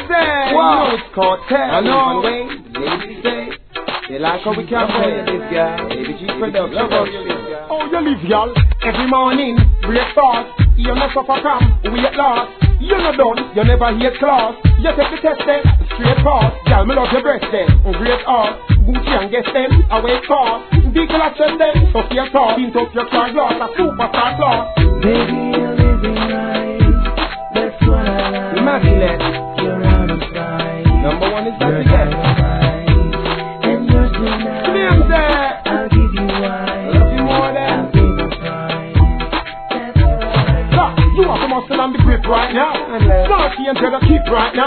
say? Wow, it's Cartel. I know. Ladies say, they like how we can play this guy. Baby G production. Oh, you live, y'all. Every morning, breakfast. You not suffer from weight loss. You're not done, you never hear class. You take the test then, straight pass. Girl, me love your breast then, great art. Gucci and guess them, away car. Big collection then, tough your car. Beat up your car glass, a superstar class. Baby, you're living right. That's what I like. Immaculate. You're out of sight. Number one is you're that and you're so nice. Name there. I'll give you wine. Love you more than. I'll give you pride. That's right. You have the muscle and the grip right now. Naughty and tell the keep right now.